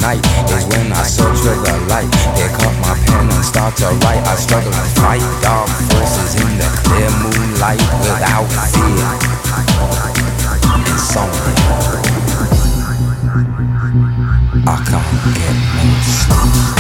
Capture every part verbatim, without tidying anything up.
night is when I search for the light. Pick up my pen and start to write. I struggle to fight dark forces in the clear moonlight without fear. Insomnia. I can't get no sleep.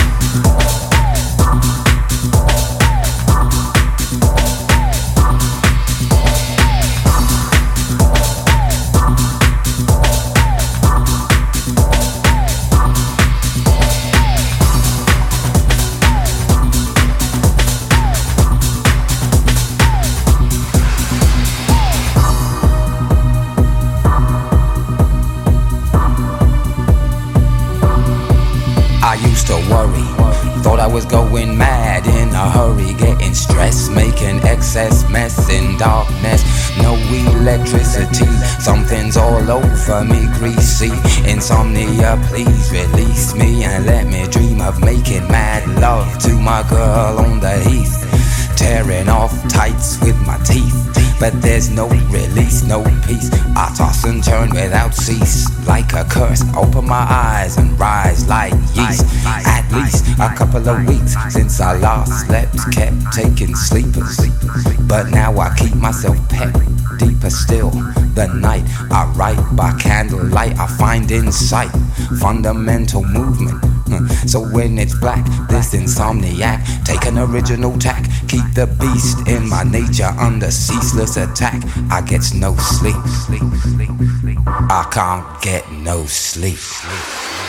I used to worry, thought I was going mad in a hurry, getting stressed, making excess mess in darkness. No electricity, something's all over me, greasy. Insomnia, please release me and let me dream of making mad love to my girl on the heath. Tearing off tights with my teeth, but there's no release, no peace. I toss and turn without cease, like a curse. Open my eyes and rise like yeast. At least a couple of weeks since I last slept, kept taking sleepers, but now I keep myself pet. Deeper still, the night I write by candlelight. I find insight, fundamental movement. So when it's black, this insomniac, take an original tack. Keep the beast in my nature under ceaseless attack. I get no sleep. I can't get no sleep.